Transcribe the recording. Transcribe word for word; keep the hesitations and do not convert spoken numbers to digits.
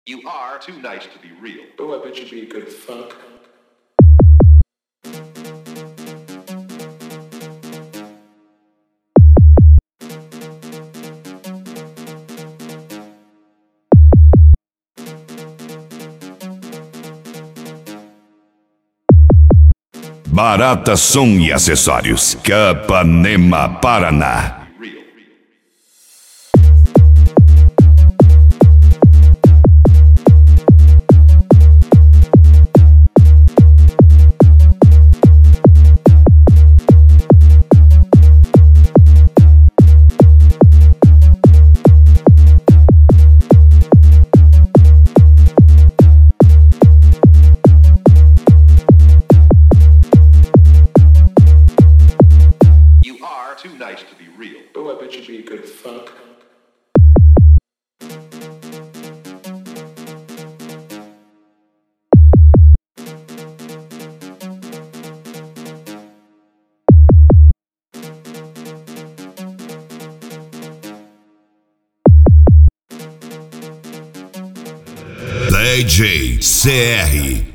You are too nice to be real. Oh, I bet you'd be a good fuck. Barata Som e Acessórios, Capanema, Paraná. Too nice to be real. Oh, I bet you'd be a good fuck. D J C R